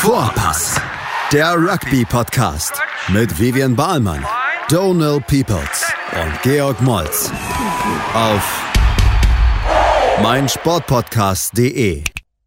Vorpass, der Rugby-Podcast mit Vivian Bahlmann, Donald Peoples und Georg Moltz auf meinsportpodcast.de.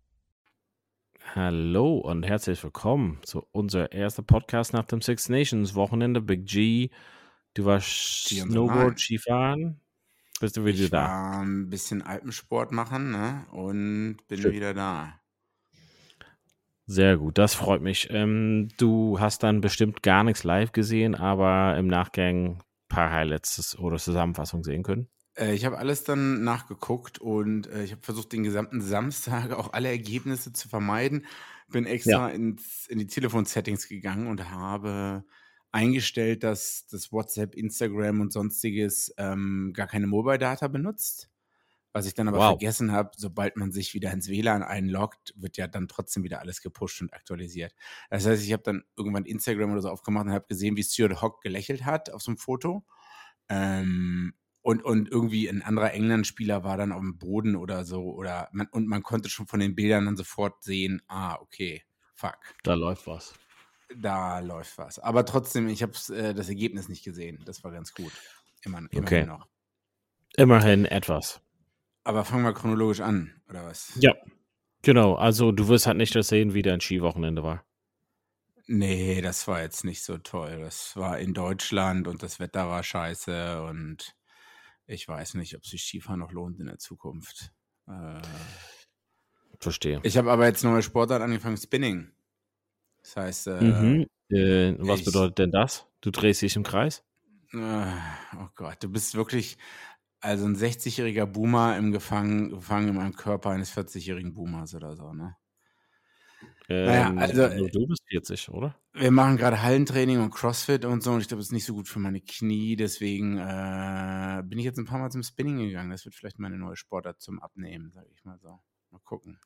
Hallo und herzlich willkommen zu unser erster Podcast nach dem Six Nations Wochenende. Big G, du warst Snowboard, Skifahren. Bist du wieder da? Ich war ein bisschen Alpensport machen, ne? Und bin Schön. wieder da. Sehr gut, das freut mich. Du hast dann bestimmt gar nichts live gesehen, aber im Nachgang ein paar Highlights oder Zusammenfassungen sehen können. Ich habe alles dann nachgeguckt und ich habe versucht, den gesamten Samstag auch alle Ergebnisse zu vermeiden. Bin extra in die Telefon-Settings gegangen und habe eingestellt, dass das WhatsApp, Instagram und sonstiges gar keine Mobile-Data benutzt. Was ich dann aber vergessen habe, sobald man sich wieder ins WLAN einloggt, wird ja dann trotzdem wieder alles gepusht und aktualisiert. Das heißt, ich habe dann irgendwann Instagram oder so aufgemacht und habe gesehen, wie Stuart Hogg gelächelt hat auf so einem Foto. Und irgendwie ein anderer England-Spieler war dann auf dem Boden oder so. Man konnte schon von den Bildern dann sofort sehen, okay, fuck. Da läuft was. Da läuft was. Aber trotzdem, ich habe das Ergebnis nicht gesehen. Das war ganz gut. Immerhin noch. Immerhin etwas. Aber fangen wir chronologisch an, oder was? Ja, genau. Also du wirst halt nicht erzählen, wie dein Skiwochenende war. Nee, das war jetzt nicht so toll. Das war in Deutschland und das Wetter war scheiße und ich weiß nicht, ob sich Skifahren noch lohnt in der Zukunft. Verstehe. Ich habe aber jetzt neue Sportart angefangen, Spinning. Das heißt, was bedeutet denn das? Du drehst dich im Kreis? Oh Gott, du bist wirklich also ein 60-jähriger Boomer gefangen in meinem Körper eines 40-jährigen Boomers oder so, ne? Du bist 40, oder? Wir machen gerade Hallentraining und Crossfit und so und ich glaube, das ist nicht so gut für meine Knie, deswegen bin ich jetzt ein paar Mal zum Spinning gegangen. Das wird vielleicht meine neue Sportart zum Abnehmen, sage ich mal so. Mal gucken.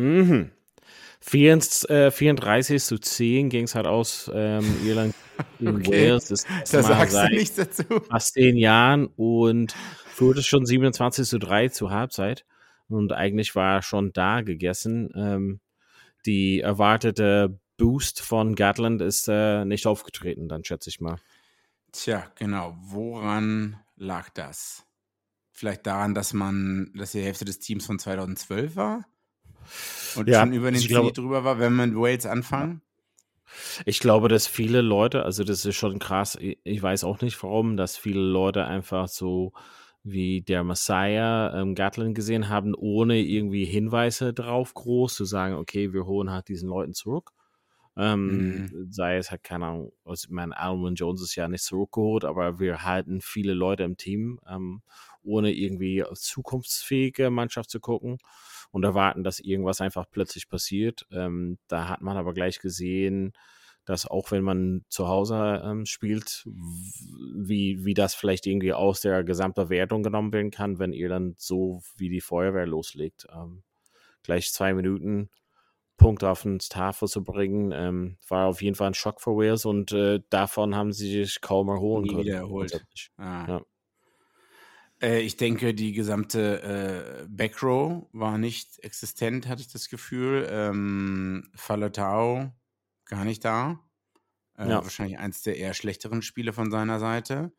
34:10 ging es halt aus Irland gegen Wales. Das sagst du nichts dazu. Fast 10 Jahren und führte schon 27:3 zur Halbzeit. Und eigentlich war schon da gegessen. Die erwartete Boost von Gatland ist nicht aufgetreten, dann schätze ich mal. Tja, genau. Woran lag das? Vielleicht daran, dass die Hälfte des Teams von 2012 war? Und schon über den Zenit drüber war, wenn wir mit Wales anfangen? Ich glaube, dass viele Leute, also das ist schon krass, ich weiß auch nicht warum, dass viele Leute einfach so wie der Messiah Gatland gesehen haben, ohne irgendwie Hinweise drauf groß zu sagen, okay, wir holen halt diesen Leuten zurück. Sei es halt, keine Ahnung, ich meine, Alwyn Jones ist ja nicht zurückgeholt, aber wir halten viele Leute im Team, ohne irgendwie auf zukunftsfähige Mannschaft zu gucken und erwarten, dass irgendwas einfach plötzlich passiert. Da hat man aber gleich gesehen, dass auch wenn man zu Hause spielt, wie das vielleicht irgendwie aus der Gesamtbewertung genommen werden kann, wenn ihr dann so wie die Feuerwehr loslegt. Gleich 2 Minuten Punkt auf den Tafel zu bringen, war auf jeden Fall ein Schock für Wales und davon haben sie sich kaum erholen können. Wieder erholt. Ja. Ich denke, die gesamte Backrow war nicht existent, hatte ich das Gefühl. Faletau gar nicht da. Wahrscheinlich eins der eher schlechteren Spiele von seiner Seite.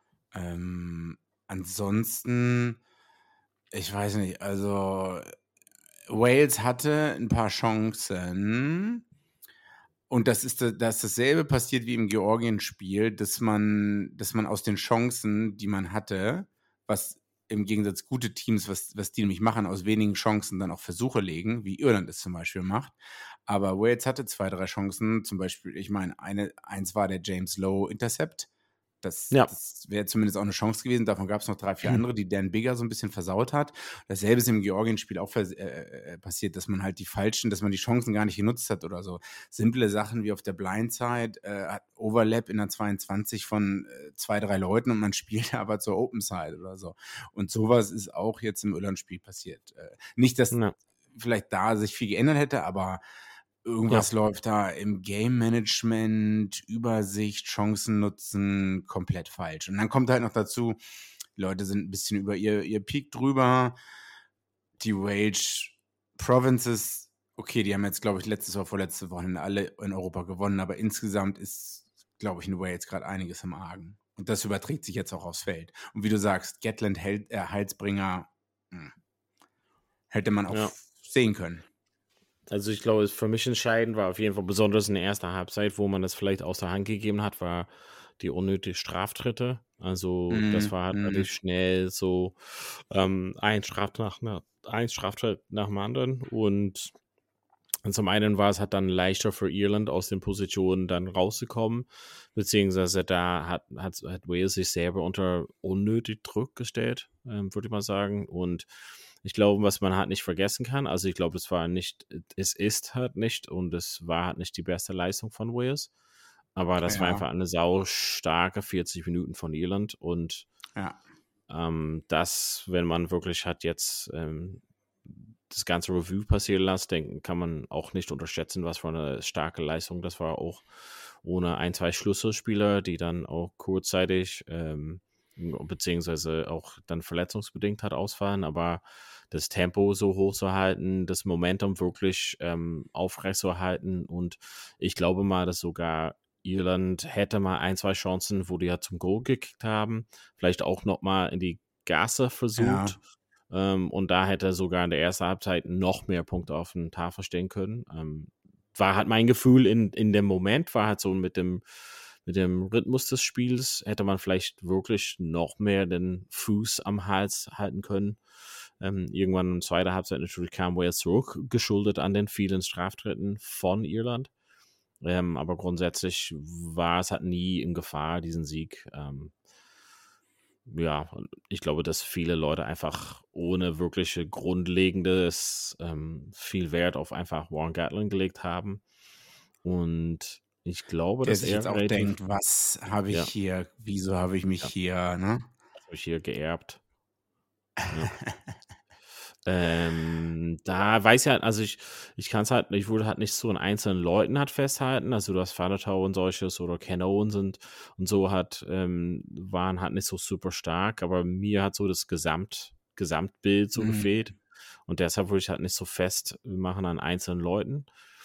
Ansonsten, ich weiß nicht, also Wales hatte ein paar Chancen und das ist dasselbe passiert wie im Georgien-Spiel, dass man aus den Chancen, die man hatte, was im Gegensatz gute Teams, was die nämlich machen, aus wenigen Chancen dann auch Versuche legen, wie Irland es zum Beispiel macht. Aber Wales hatte 2, 3 Chancen, zum Beispiel, ich meine, eins war der James Lowe Intercept. Das wäre zumindest auch eine Chance gewesen. Davon gab es noch 3, 4 andere, die Dan Bigger so ein bisschen versaut hat. Dasselbe ist im Georgien-Spiel auch passiert, dass man halt dass man die Chancen gar nicht genutzt hat oder so. Simple Sachen wie auf der Blindside, hat Overlap in der 22 von 2, 3 Leuten und man spielt aber zur Open Side oder so. Und sowas ist auch jetzt im Irland-Spiel passiert. Nicht, dass vielleicht da sich viel geändert hätte, aber irgendwas läuft da im Game-Management, Übersicht, Chancen nutzen, komplett falsch. Und dann kommt halt noch dazu, die Leute sind ein bisschen über ihr Peak drüber. Die Wage Provinces Okay, die haben jetzt, glaube ich, letztes oder vorletzte Wochenende alle in Europa gewonnen, aber insgesamt ist, glaube ich, in Wales gerade einiges im Argen. Und das überträgt sich jetzt auch aufs Feld. Und wie du sagst, Gatland Heilsbringer hätte man auch Ja. sehen können. Also ich glaube, für mich entscheidend war auf jeden Fall besonders in der ersten Halbzeit, wo man das vielleicht aus der Hand gegeben hat, war die unnötige Straftritte. Also das war halt relativ schnell so ein Straftritt nach dem anderen. Und zum einen war es halt dann leichter für Irland aus den Positionen dann rauszukommen, beziehungsweise da hat Wales sich selber unter unnötig Druck gestellt, würde ich mal sagen. Und ich glaube, was man halt nicht vergessen kann, also ich glaube, es ist halt nicht und es war halt nicht die beste Leistung von Wales, aber das war Ja, einfach eine saustarke 40 Minuten von Irland und ja, das, wenn man wirklich hat jetzt das ganze Review passieren lassen, kann man auch nicht unterschätzen, was für eine starke Leistung das war, auch ohne ein, zwei Schlüsselspieler, die dann auch kurzzeitig beziehungsweise auch dann verletzungsbedingt hat ausfallen, aber das Tempo so hoch zu halten, das Momentum wirklich aufrecht zu halten und ich glaube mal, dass sogar Irland hätte mal ein, zwei Chancen, wo die ja zum Goal gekickt haben, vielleicht auch nochmal in die Gasse versucht. ja, Und da hätte sogar in der ersten Halbzeit noch mehr Punkte auf den Tafel stehen können. War halt mein Gefühl in dem Moment, war halt so mit dem Rhythmus des Spiels, hätte man vielleicht wirklich noch mehr den Fuß am Hals halten können. Irgendwann in der zweiten Halbzeit natürlich kam Wales zurück, geschuldet an den vielen Straftritten von Irland. Aber grundsätzlich war es halt nie in Gefahr, diesen Sieg. Ja, ich glaube, dass viele Leute einfach ohne wirkliche grundlegendes viel Wert auf einfach Warren Gatland gelegt haben. Und ich glaube, der dass sich jetzt er auch relativ, denkt, was habe ich ja, hier, wieso habe ich mich ja, hier, ne? das habe ich hier geerbt. Ja. Da weiß ja, also ich kann es halt, ich würde halt nicht so an einzelnen Leuten halt festhalten, also du hast Falatau und solches oder Ken Owens und so waren halt nicht so super stark, aber mir hat so das Gesamtbild so gefehlt und deshalb würde ich halt nicht so festmachen an einzelnen Leuten.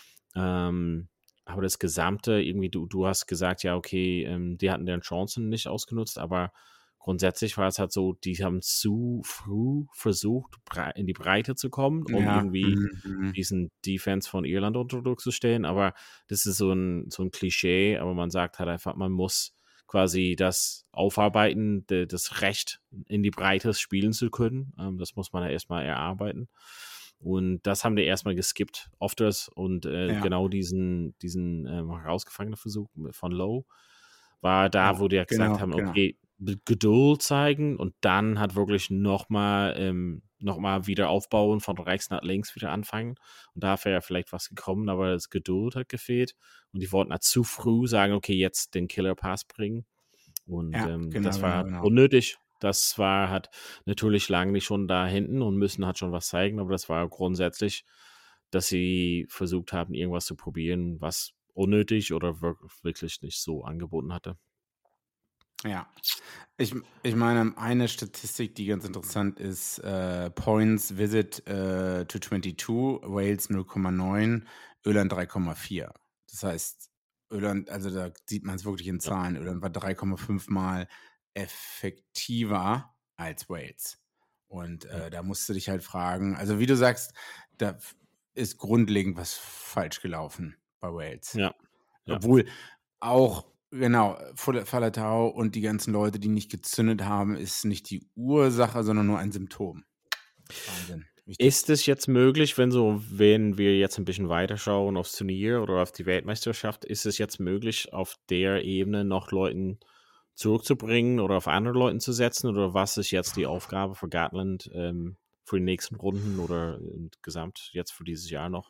Aber das Gesamte, irgendwie, du hast gesagt, ja, okay, die hatten deren Chancen nicht ausgenutzt, aber grundsätzlich war es halt so, die haben zu früh versucht, in die Breite zu kommen, um Ja, irgendwie diesen Defense von Irland unter Druck zu stellen. Aber das ist so ein Klischee, aber man sagt halt einfach, man muss quasi das aufarbeiten, das Recht in die Breite spielen zu können. Das muss man ja erstmal erarbeiten. Und das haben die erstmal geskippt, oft und ja, genau diesen herausgefangenen Versuch von Lowe war da, ja, wo die ja gesagt genau, haben, genau. okay, Geduld zeigen und dann hat wirklich nochmal wieder aufbauen, von rechts nach links wieder anfangen. Und da wäre ja vielleicht was gekommen, aber das Geduld hat gefehlt. Und die wollten halt zu früh sagen, okay, jetzt den Killer Pass bringen. Und Ja, genau, das war genau, halt genau. unnötig. Das war halt natürlich lagen die schon da hinten und müssen halt schon was zeigen, aber das war grundsätzlich, dass sie versucht haben, irgendwas zu probieren, was unnötig oder wirklich nicht so angeboten hatte. Ja. Ich meine, eine Statistik, die ganz interessant ist, Points Visit to 22, Wales 0,9, Irland 3,4. Das heißt, Irland, also da sieht man es wirklich in Ja. Zahlen, Irland war 3,5 Mal effektiver als Wales. Und Ja. da musst du dich halt fragen, also wie du sagst, da ist grundlegend was falsch gelaufen bei Wales. Ja. Ja. Obwohl auch, genau, Falatau und die ganzen Leute, die nicht gezündet haben, ist nicht die Ursache, sondern nur ein Symptom. Wahnsinn. Ist es jetzt möglich, wenn wir jetzt ein bisschen weiterschauen aufs Turnier oder auf die Weltmeisterschaft, ist es jetzt möglich, auf der Ebene noch Leuten zurückzubringen oder auf andere Leuten zu setzen? Oder was ist jetzt die Aufgabe für Gatland für die nächsten Runden oder insgesamt jetzt für dieses Jahr noch?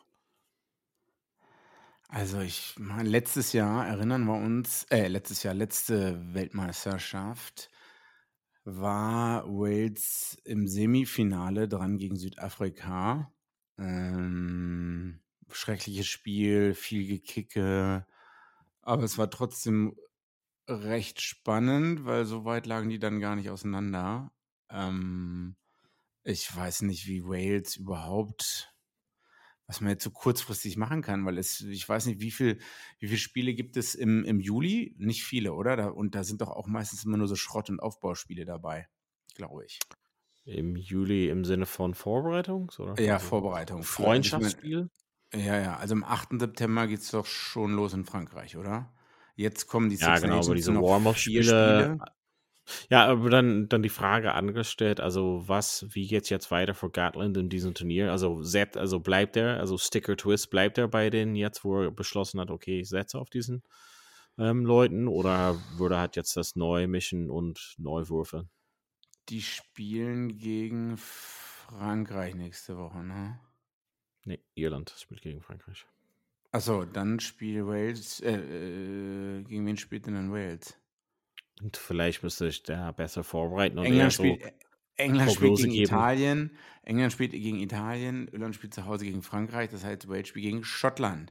Also ich meine, letztes Jahr erinnern wir uns, letzte Weltmeisterschaft war Wales im Semifinale dran gegen Südafrika. Schreckliches Spiel, viel Gekicke, aber es war trotzdem recht spannend, weil so weit lagen die dann gar nicht auseinander. Ich weiß nicht, wie Wales überhaupt was man jetzt so kurzfristig machen kann, weil ich weiß nicht, wie viele Spiele gibt es im Juli? Nicht viele, oder? Und da sind doch auch meistens immer nur so Schrott- und Aufbauspiele dabei, glaube ich. Im Juli im Sinne von Vorbereitung? Oder? Ja, Also Vorbereitung. Freundschaftsspiel? Ja, also am 8. September geht es doch schon los in Frankreich, oder? Jetzt kommen die Ja, Six genau, aber Nations, diese sind noch 4 Warm-up-Spiele. Spiele. Ja, aber dann die Frage angestellt, also wie geht's jetzt weiter für Gatland in diesem Turnier? Also bleibt er, also Sticker Twist, bleibt er bei denen jetzt, wo er beschlossen hat, okay, ich setze auf diesen Leuten, oder würde er halt jetzt das neu mischen und neu würfeln? Die spielen gegen Frankreich nächste Woche, ne? Nee, Irland spielt gegen Frankreich. Achso, dann spielt Wales, gegen wen spielt denn dann Wales? Und vielleicht müsste ich da besser vorbereiten und eher England so spielt Prognose gegen geben. Italien, England spielt gegen Italien, Irland spielt zu Hause gegen Frankreich, das heißt Wales spielt gegen Schottland.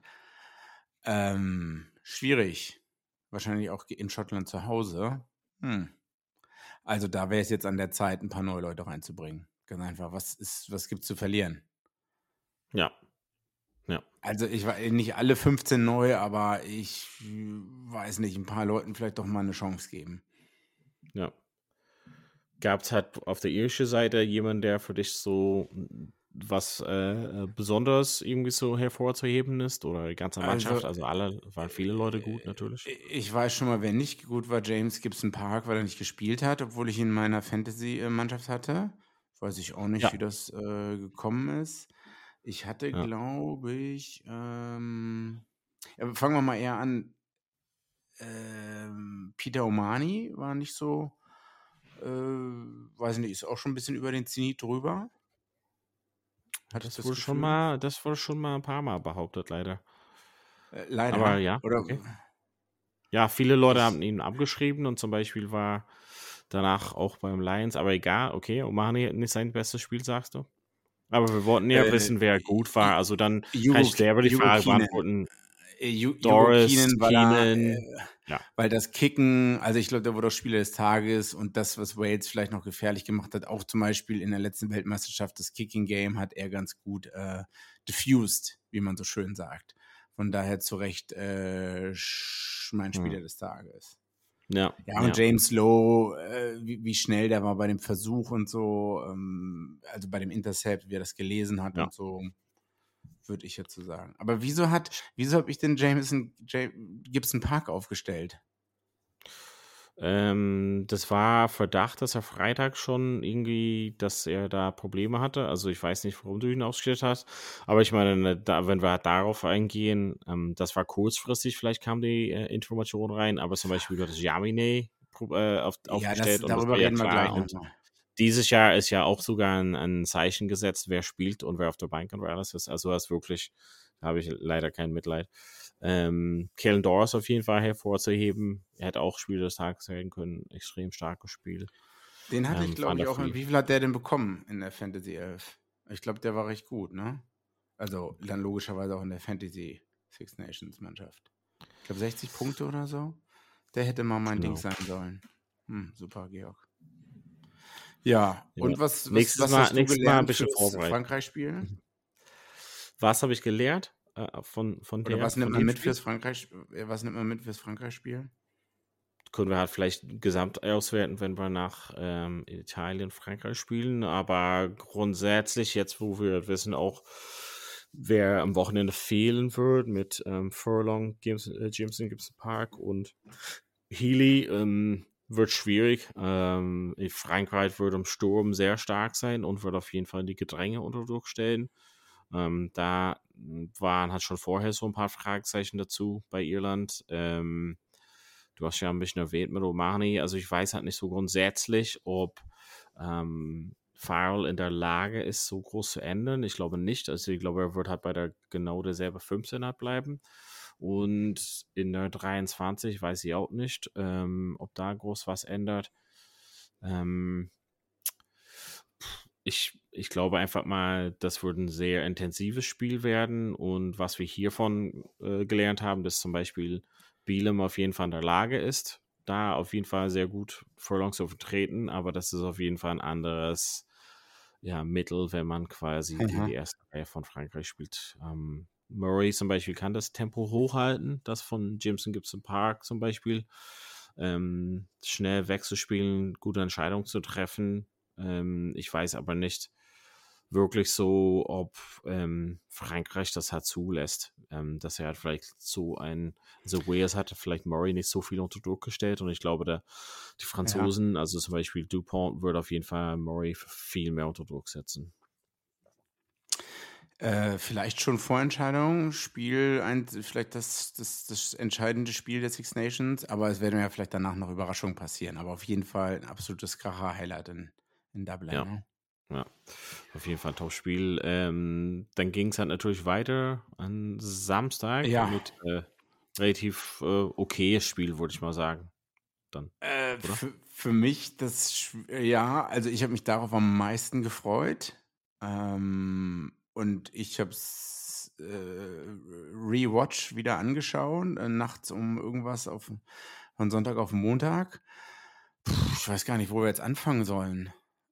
Schwierig. Wahrscheinlich auch in Schottland zu Hause. Also da wäre es jetzt an der Zeit, ein paar neue Leute reinzubringen. Ganz einfach, was gibt's zu verlieren? Ja. Also ich war nicht alle 15 neu, aber ich weiß nicht, ein paar Leuten vielleicht doch mal eine Chance geben. Ja. Gab es halt auf der irischen Seite jemanden, der für dich so was besonders irgendwie so hervorzuheben ist? Oder die ganze Mannschaft? Also waren viele Leute gut, natürlich. Ich weiß schon mal, wer nicht gut war, James Gibson Park, weil er nicht gespielt hat, obwohl ich ihn in meiner Fantasy-Mannschaft hatte. Weiß ich auch nicht, wie das gekommen ist. Ich hatte, glaube ich, fangen wir mal eher an. Peter Omani war nicht so, weiß nicht, ist auch schon ein bisschen über den Zenit drüber. Das wurde schon mal ein paar Mal behauptet, leider. Leider. Aber ja, oder okay. Ja, viele Leute haben ihn abgeschrieben und zum Beispiel war danach auch beim Lions, aber egal, okay, Omani nicht sein bestes Spiel, sagst du? Aber wir wollten ja wissen, wer gut war, also dann kann ich selber die Frage beantworten. Doris, Keenan, ja. Weil das Kicken, also ich glaube, der wurde auch Spieler des Tages, und das, was Wales vielleicht noch gefährlich gemacht hat, auch zum Beispiel in der letzten Weltmeisterschaft, das Kicking-Game hat er ganz gut diffused, wie man so schön sagt. Von daher zu Recht mein Spieler des Tages. Ja, und James Lowe, wie schnell der war bei dem Versuch und so, also bei dem Intercept, wie er das gelesen hat und so, würde ich jetzt so sagen. Aber wieso habe ich den Gibson Park aufgestellt? Das war Verdacht, dass er Freitag schon irgendwie, dass er da Probleme hatte. Also ich weiß nicht, warum du ihn aufgestellt hast. Aber ich meine, wenn wir darauf eingehen, das war kurzfristig, vielleicht kam die Information rein, aber zum Beispiel das Jamine aufgestellt. Ja, darüber reden wir gleich nochmal. Dieses Jahr ist ja auch sogar ein Zeichen gesetzt, wer spielt und wer auf der Bank und wer alles ist. Also das wirklich, da habe ich leider kein Mitleid. Kellen Doris auf jeden Fall hervorzuheben. Er hätte auch Spieler des Tages werden können. Extrem starkes Spiel. Den hatte ich, glaube ich, auch. Wie viel hat der denn bekommen in der Fantasy 11? Ich glaube, der war recht gut, ne? Also dann logischerweise auch in der Fantasy Six Nations Mannschaft. Ich glaube 60 Punkte oder so. Der hätte mal mein Ding sein sollen. Super, Georg. Ja, und was hast du gelernt für das Frankreich-Spiel? Was habe ich gelernt? Von Oder was nimmt man mit fürs Frankreich-Spiel? Können wir halt vielleicht gesamt auswerten, wenn wir nach Italien, Frankreich spielen. Aber grundsätzlich, jetzt wo wir wissen auch, wer am Wochenende fehlen wird mit Furlong, Jameson Gibson Park und Healy, wird schwierig. Frankreich wird im Sturm sehr stark sein und wird auf jeden Fall die Gedränge unter Druck stellen. Da waren halt schon vorher so ein paar Fragezeichen dazu bei Irland. Du hast ja ein bisschen erwähnt mit Omani. Also ich weiß halt nicht so grundsätzlich, ob Farrell in der Lage ist, so groß zu ändern. Ich glaube nicht. Also ich glaube, er wird halt bei genau derselbe 15er bleiben. Und in der 23 weiß ich auch nicht, ob da groß was ändert. Ich glaube einfach mal, das wird ein sehr intensives Spiel werden. Und was wir hiervon gelernt haben, dass zum Beispiel Bielem auf jeden Fall in der Lage ist, da auf jeden Fall sehr gut Furlong zu vertreten. Aber das ist auf jeden Fall ein anderes Mittel, wenn man quasi gegen die erste Reihe von Frankreich spielt. Murray zum Beispiel kann das Tempo hochhalten, das von Jimson Gibson Park zum Beispiel. Schnell wegzuspielen, gute Entscheidungen zu treffen. Ich weiß aber nicht wirklich so, ob Frankreich das halt zulässt, dass er halt vielleicht also Wales hatte vielleicht Murray nicht so viel unter Druck gestellt und ich glaube, die Franzosen, also zum Beispiel Dupont, würde auf jeden Fall Murray viel mehr unter Druck setzen. Vielleicht schon Vorentscheidung, vielleicht das entscheidende Spiel der Six Nations, aber es werden ja vielleicht danach noch Überraschungen passieren. Aber auf jeden Fall ein absolutes Kracher-Highlight in Dublin. Ja. Ne? Ja, auf jeden Fall ein Top-Spiel. Dann ging es halt natürlich weiter am Samstag mit relativ okayes Spiel, würde ich mal sagen. Dann, für mich also ich habe mich darauf am meisten gefreut. Und ich habe es Rewatch wieder angeschaut, nachts um irgendwas von Sonntag auf Montag. Ich weiß gar nicht, wo wir jetzt anfangen sollen.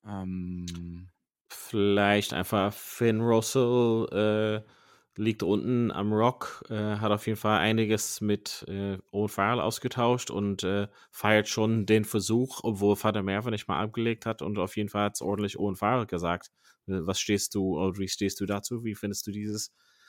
Vielleicht einfach Finn Russell liegt unten am Rock, hat auf jeden Fall einiges mit Owen Farrell ausgetauscht und feiert schon den Versuch, obwohl Van der Merwe nicht mal abgelegt hat und auf jeden Fall hat es ordentlich Owen Farrell gesagt. Wie stehst du dazu? Wie findest du dieses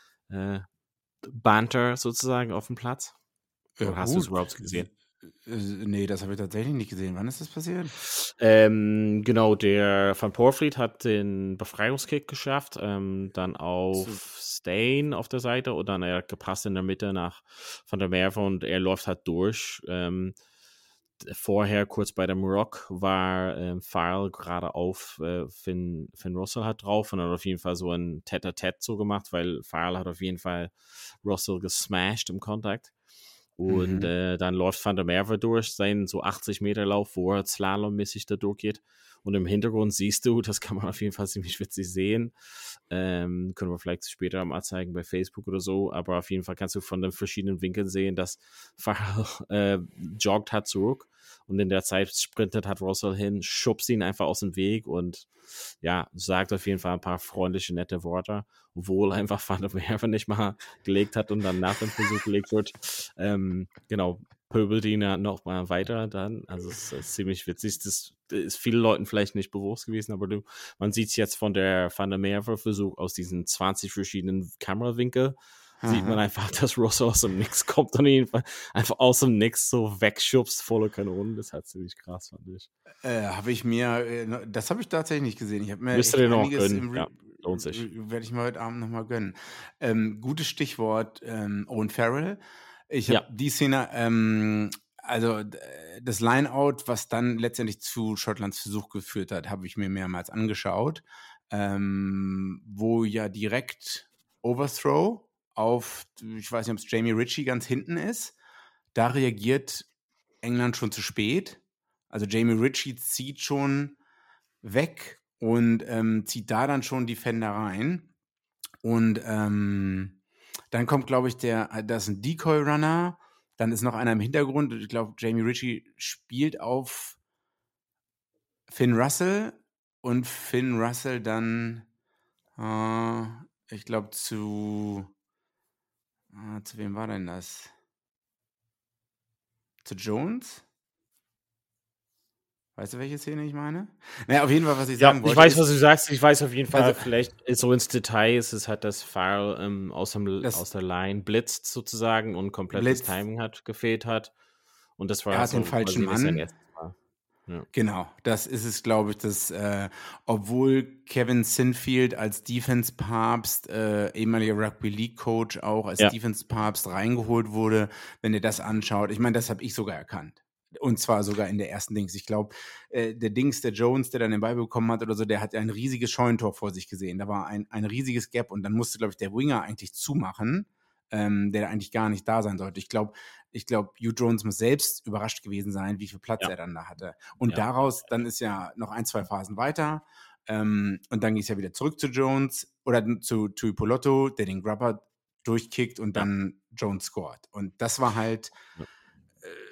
Banter sozusagen auf dem Platz? Oder hast du es überhaupt gesehen? Nee, das habe ich tatsächlich nicht gesehen. Wann ist das passiert? Genau, der Van Poortvliet hat den Befreiungskick geschafft, dann auf Stain auf der Seite und dann er gepasst in der Mitte nach Van der Merwe und er läuft halt durch. Vorher, kurz bei dem Rock, war Farrell gerade auf Finn Russell hat drauf und hat auf jeden Fall so ein Tête-à-Tête so gemacht, weil Farrell hat auf jeden Fall Russell gesmashed im Kontakt. Und dann läuft Van der Merwe durch seinen so 80-Meter-Lauf, wo er slalommäßig da durchgeht. Und im Hintergrund siehst du, das kann man auf jeden Fall ziemlich witzig sehen. Können wir vielleicht später mal zeigen bei Facebook oder so. Aber auf jeden Fall kannst du von den verschiedenen Winkeln sehen, dass Farrell joggt hat zurück. Und in der Zeit sprintet hat Russell hin, schubst ihn einfach aus dem Weg und ja, sagt auf jeden Fall ein paar freundliche, nette Worte, obwohl einfach Van der Merwe nicht mal gelegt hat und dann nach dem Versuch gelegt wird. Genau, pöbelt ihn ja noch mal weiter dann. Also es ist ziemlich witzig. Das ist vielen Leuten vielleicht nicht bewusst gewesen, aber man sieht es jetzt von der Van der Merwe-Versuch aus diesen 20 verschiedenen Kamerawinkeln. Sieht man einfach, dass Russell aus dem Nix kommt und ihn einfach aus dem Nix so wegschubst, volle Kanone. Das hat ziemlich krass, fand ich. Das habe ich tatsächlich nicht gesehen. Ich habe mir Müsste den auch gönnen, ja, lohnt sich. Werde ich mir heute Abend nochmal gönnen. Gutes Stichwort, Owen Farrell. Ich habe die Szene, also das Lineout, was dann letztendlich zu Schottlands Versuch geführt hat, habe ich mir mehrmals angeschaut, wo ja direkt Overthrow auf, ich weiß nicht, ob es Jamie Ritchie ganz hinten ist. Da reagiert England schon zu spät. Also Jamie Ritchie zieht schon weg und zieht da dann schon die Fender rein. Und dann kommt, glaube ich, da ist ein Decoy-Runner, dann ist noch einer im Hintergrund. Ich glaube, Jamie Ritchie spielt auf Finn Russell und Finn Russell dann, ich glaube, zu wem war denn das? Zu Jones? Weißt du, welche Szene ich meine? Naja, auf jeden Fall, was ich sagen wollte. Ich weiß, was du sagst. Ich weiß auf jeden Fall, vielleicht so ins Detail ist es halt, dass Farrell aus der Line blitzt sozusagen und komplettes Timing gefehlt hat. Und das war er hat den falschen Mann. Ja. Genau, das ist es, glaube ich, dass obwohl Kevin Sinfield als Defense-Papst, ehemaliger Rugby-League-Coach auch als Defense-Papst reingeholt wurde, wenn ihr das anschaut, ich meine, das habe ich sogar erkannt. Und zwar sogar in der ersten Dings. Ich glaube, der Jones, der dann den Ball bekommen hat oder so, der hat ein riesiges Scheunentor vor sich gesehen. Da war ein riesiges Gap und dann musste, glaube ich, der Winger eigentlich zumachen, der eigentlich gar nicht da sein sollte. Ich glaube, Hugh Jones muss selbst überrascht gewesen sein, wie viel Platz er dann da hatte. Und daraus, dann ist ja noch 1, 2 Phasen weiter. Und dann ging es ja wieder zurück zu Jones oder zu Tuipolotto, der den Grubber durchkickt und dann Jones scored. Und das war halt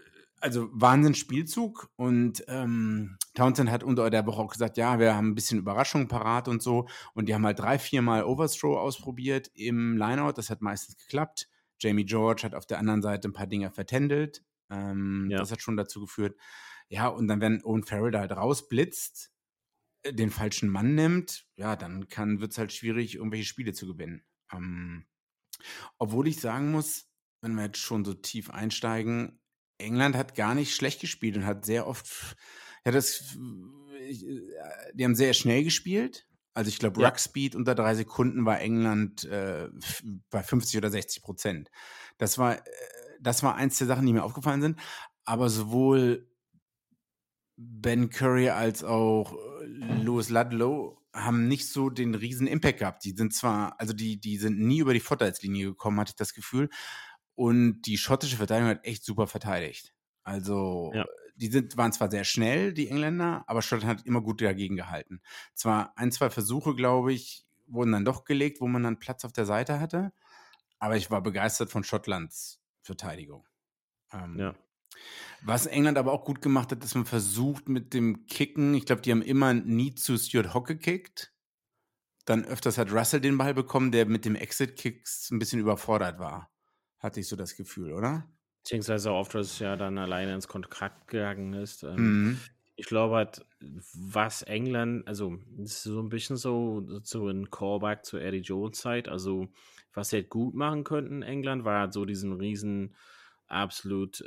Also Wahnsinnsspielzug und Townsend hat unter der Woche auch gesagt, ja, wir haben ein bisschen Überraschung parat und so und die haben halt 3-4 Mal Overthrow ausprobiert im Lineout, das hat meistens geklappt. Jamie George hat auf der anderen Seite ein paar Dinger vertändelt, das hat schon dazu geführt. Ja, und dann, wenn Owen Farrell da halt rausblitzt, den falschen Mann nimmt, ja, dann wird es halt schwierig, irgendwelche Spiele zu gewinnen. Obwohl ich sagen muss, wenn wir jetzt schon so tief einsteigen, England hat gar nicht schlecht gespielt und hat sehr oft, ja, die haben sehr schnell gespielt. Also ich glaube, Ja. Ruckspeed unter 3 Sekunden war England bei 50 oder 60%. Das war eins der Sachen, die mir aufgefallen sind. Aber sowohl Ben Curry als auch Lewis Ludlow haben nicht so den riesen Impact gehabt. Die sind zwar, also die sind nie über die Vorteilslinie gekommen, hatte ich das Gefühl. Und die schottische Verteidigung hat echt super verteidigt. Also Ja. waren zwar sehr schnell, die Engländer, aber Schottland hat immer gut dagegen gehalten. Zwar 1-2 Versuche, glaube ich, wurden dann doch gelegt, wo man dann Platz auf der Seite hatte. Aber ich war begeistert von Schottlands Verteidigung. Ja. Was England aber auch gut gemacht hat, dass man versucht mit dem Kicken, ich glaube, die haben immer nie zu Stuart Hogg gekickt. Dann öfters hat Russell den Ball bekommen, der mit dem Exit-Kicks ein bisschen überfordert war. Hatte ich so das Gefühl, oder? Beziehungsweise oft, dass es ja dann alleine ins Kontrakt gegangen ist. Mhm. Ich glaube halt, was England, also es ist so ein bisschen so ein Callback zur Eddie Jones Zeit, also was sie halt gut machen könnten in England, war halt so diesen riesen absolut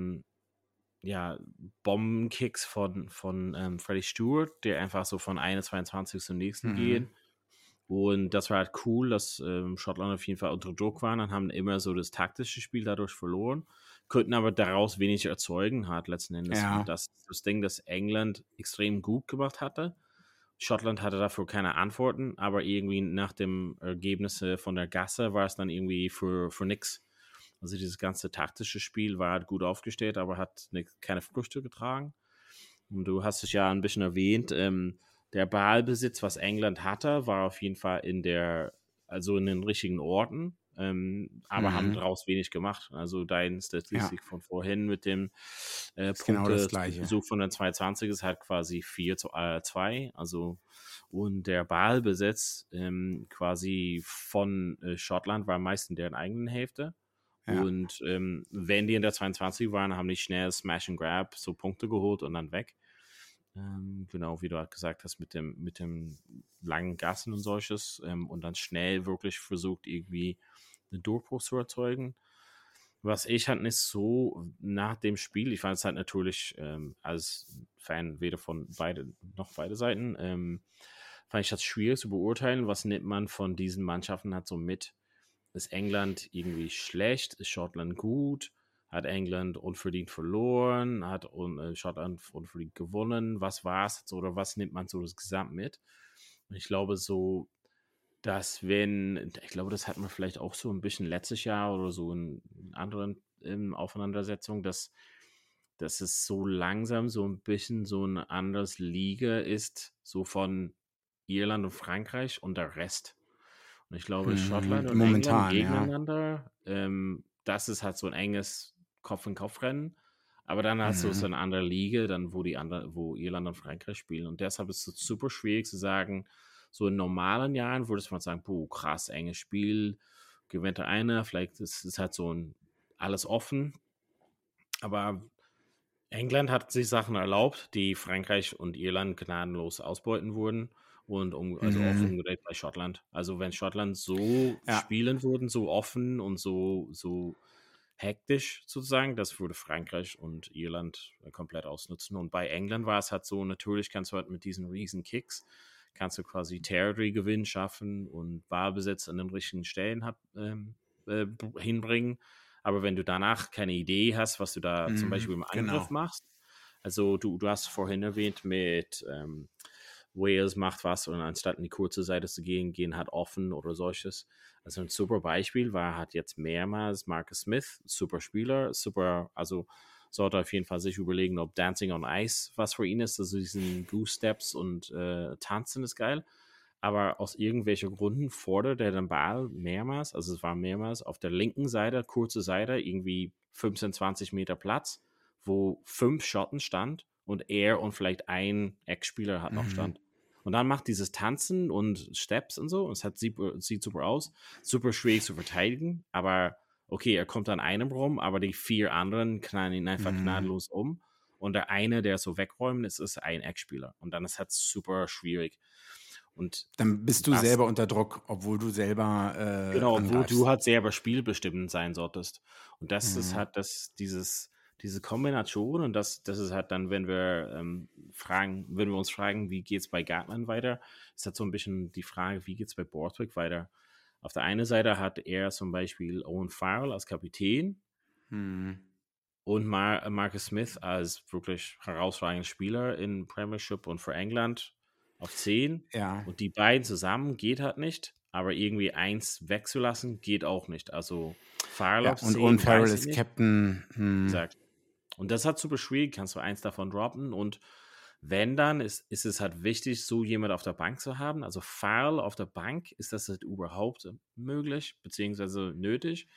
Bombenkicks von Freddie Stewart, der einfach so von 21 zum nächsten geht. Und das war halt cool, dass Schottland auf jeden Fall unter Druck waren und haben immer so das taktische Spiel dadurch verloren, könnten aber daraus wenig erzeugen, hat letzten Endes. Ja. Und das Ding, das England extrem gut gemacht hatte. Schottland hatte dafür keine Antworten, aber irgendwie nach dem Ergebnis von der Gasse war es dann irgendwie für nix. Also dieses ganze taktische Spiel war halt gut aufgestellt, aber hat keine Früchte getragen. Und du hast es ja ein bisschen erwähnt, der Ballbesitz, was England hatte, war auf jeden Fall in den richtigen Orten, aber haben daraus wenig gemacht. Also deine Statistik von vorhin mit dem genau das Gleiche. Besuch von der 220 ist halt quasi 4-2. Also und der Ballbesitz quasi von Schottland war meist in deren eigenen Hälfte. Ja. Und wenn die in der 22 waren, haben die schnell Smash and Grab so Punkte geholt und dann weg. Genau, wie du halt gesagt hast, mit dem langen Gassen und solches und dann schnell wirklich versucht, irgendwie einen Durchbruch zu erzeugen. Was ich halt nicht so nach dem Spiel, ich fand es halt natürlich als Fan weder von beide Seiten, fand ich das schwierig zu beurteilen, was nimmt man von diesen Mannschaften halt so mit. Ist England irgendwie schlecht? Ist Schottland gut? Hat England unverdient verloren? Hat Schottland unverdient gewonnen? Was war's? Oder was nimmt man so das Gesamt mit? Und ich glaube so, dass ich glaube, das hatten wir vielleicht auch so ein bisschen letztes Jahr oder so in anderen Aufeinandersetzungen, dass es so langsam so ein bisschen so ein anderes Liga ist, so von Irland und Frankreich und der Rest. Und ich glaube, Schottland und England gegeneinander, das ist halt so ein enges Kopf-in-Kopf-Rennen. Aber dann hast du so eine andere Liga, dann wo Irland und Frankreich spielen. Und deshalb ist es super schwierig zu sagen, so in normalen Jahren würdest man sagen, boah, krass, enges Spiel, gewinnt der eine, vielleicht ist es halt so alles offen. Aber England hat sich Sachen erlaubt, die Frankreich und Irland gnadenlos ausbeuten wurden. Und also auch umgedreht bei Schottland. Also wenn Schottland so spielen würden, so offen und so hektisch sozusagen, das würde Frankreich und Irland komplett ausnutzen. Und bei England war es halt so, natürlich kannst du halt mit diesen riesen Kicks, kannst du quasi Territory-Gewinn schaffen und Ballbesitz an den richtigen Stellen hinbringen. Aber wenn du danach keine Idee hast, was du da zum Beispiel im Angriff machst, also du hast vorhin erwähnt mit Wales macht was und anstatt in die kurze Seite zu gehen halt offen oder solches. Also ein super Beispiel hat jetzt mehrmals Marcus Smith, super Spieler, super, also sollte auf jeden Fall sich überlegen, ob Dancing on Ice was für ihn ist, also diesen Goose Steps und Tanzen ist geil. Aber aus irgendwelchen Gründen fordert er den Ball mehrmals, also es war mehrmals auf der linken Seite, kurze Seite, irgendwie 15, 20 Meter Platz, wo 5 Schotten stand und er und vielleicht ein Ex-Spieler hat noch stand. Und dann macht dieses Tanzen und Steps und so, und es sieht super aus, super schwierig zu verteidigen, aber okay, er kommt an einem rum, aber die 4 anderen knallen ihn einfach gnadenlos um. Und der eine, der so wegräumt, ist ein Ex-Spieler. Und dann ist es super schwierig. Und dann bist du selber unter Druck, obwohl du selber genau, obwohl angreifst. du halt selber spielbestimmend sein solltest. Und das ist halt diese Kombination, und das ist halt dann, wenn wir uns fragen, wie geht es bei Gatland weiter, ist halt so ein bisschen die Frage, wie geht es bei Borthwick weiter. Auf der einen Seite hat er zum Beispiel Owen Farrell als Kapitän und Marcus Smith als wirklich herausragender Spieler in Premiership und für England auf 10. Ja. Und die beiden zusammen geht halt nicht, aber irgendwie eins wegzulassen geht auch nicht. Also Farrell auf 10. Und Owen Farrell ist Captain. Exakt. Und das hat super schwierig, kannst du eins davon droppen. Und wenn dann, ist es halt wichtig, so jemand auf der Bank zu haben. Also Farrell auf der Bank, ist das halt überhaupt möglich, beziehungsweise nötig?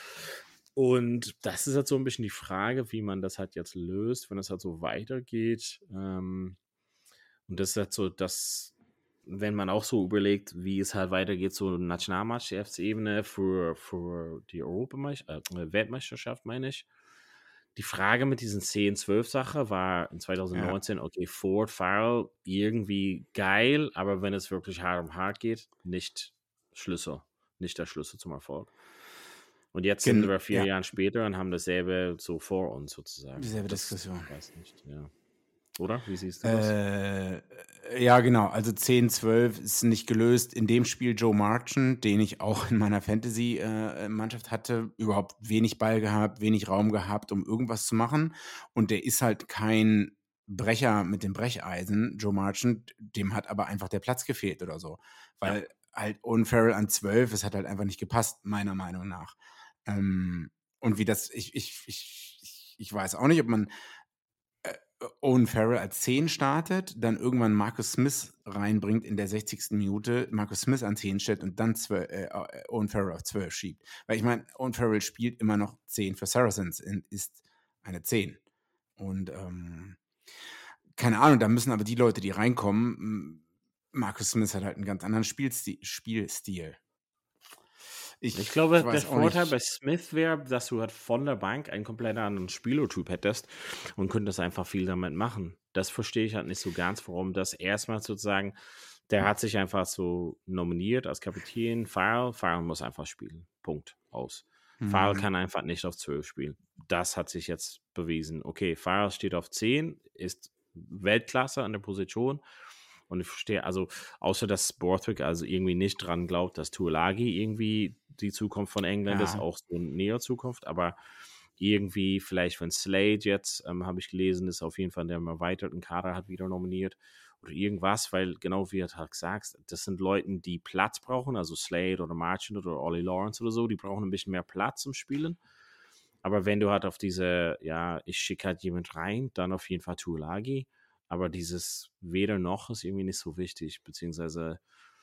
Und das ist halt so ein bisschen die Frage, wie man das halt jetzt löst, wenn es halt so weitergeht. Und das ist halt so, dass, wenn man auch so überlegt, wie es halt weitergeht, so Nationalmannschaftsebene für die Weltmeisterschaft, meine ich. Die Frage mit diesen 10-12-Sache war in 2019, okay, Ford, Farrell, irgendwie geil, aber wenn es wirklich hart um hart geht, nicht der Schlüssel zum Erfolg. Und jetzt sind wir 4 Jahre später und haben dasselbe so vor uns sozusagen. Dieselbe Diskussion. Ich weiß nicht, ja. Oder? Wie siehst du das? Ja, genau. Also 10-12 ist nicht gelöst. In dem Spiel Joe Marchant, den ich auch in meiner Fantasy-Mannschaft hatte, überhaupt wenig Ball gehabt, wenig Raum gehabt, um irgendwas zu machen. Und der ist halt kein Brecher mit dem Brecheisen, Joe Marchant, dem hat aber einfach der Platz gefehlt oder so. Weil halt Owen Farrell an 12, es hat halt einfach nicht gepasst, meiner Meinung nach. Und wie das, ich weiß auch nicht, ob man Owen Farrell als 10 startet, dann irgendwann Marcus Smith reinbringt in der 60. Minute, Marcus Smith an 10 stellt und dann Owen Farrell auf 12 schiebt. Weil ich meine, Owen Farrell spielt immer noch 10 für Saracens und ist eine 10. Und keine Ahnung, da müssen aber die Leute, die reinkommen, Marcus Smith hat halt einen ganz anderen Spielstil. Ich glaube, der Vorteil bei Smith wäre, dass du halt von der Bank einen komplett anderen Spielertyp hättest und könntest einfach viel damit machen. Das verstehe ich halt nicht so ganz, warum das erstmal sozusagen, der hat sich einfach so nominiert als Kapitän. Farrell muss einfach spielen. Punkt. Aus. Farrell kann einfach nicht auf 12 spielen. Das hat sich jetzt bewiesen. Okay, Farrell steht auf 10, ist Weltklasse an der Position. Und ich verstehe, also außer dass Borthwick also irgendwie nicht dran glaubt, dass Tuolagi irgendwie die Zukunft von England ist, auch so eine nähere Zukunft, aber irgendwie vielleicht, wenn Slade jetzt, habe ich gelesen, ist auf jeden Fall der erweiterten Kader hat wieder nominiert oder irgendwas, weil genau wie du halt sagst, das sind Leute, die Platz brauchen, also Slade oder Marchant oder Ollie Lawrence oder so, die brauchen ein bisschen mehr Platz zum Spielen. Aber wenn du halt auf diese, ich schicke halt jemand rein, dann auf jeden Fall Tuolagi. Aber dieses weder noch ist irgendwie nicht so wichtig, beziehungsweise